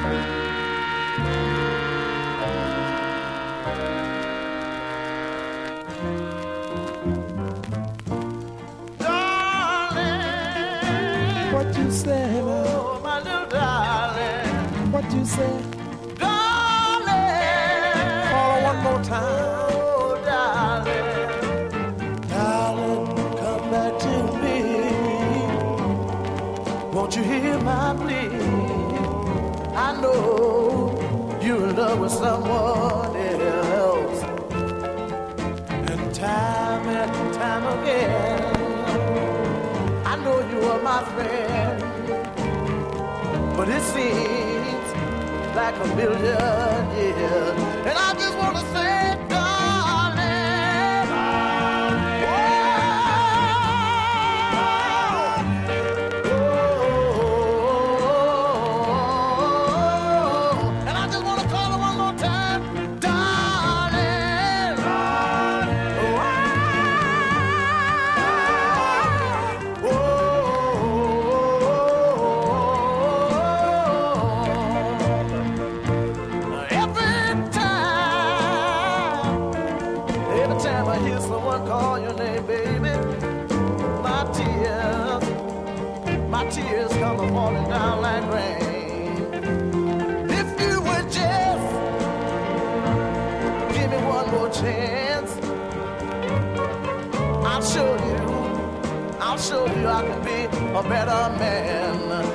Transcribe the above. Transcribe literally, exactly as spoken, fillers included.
What you say, oh, my little darling? What you say, darling? Call one more time, oh, darling. Darling, come back to me. Won't you hear my plea? I know you're in love with someone else, and time and time again I know you are my friend, but it seems like a million years. And I just want to say, darling, oh, oh, and I just want to call her one more time, darling, oh, oh, time I hear someone call your name, baby, my tears, my tears come a falling down like rain. If you would just give me one more chance, I'll show you, I'll show you I can be a better man.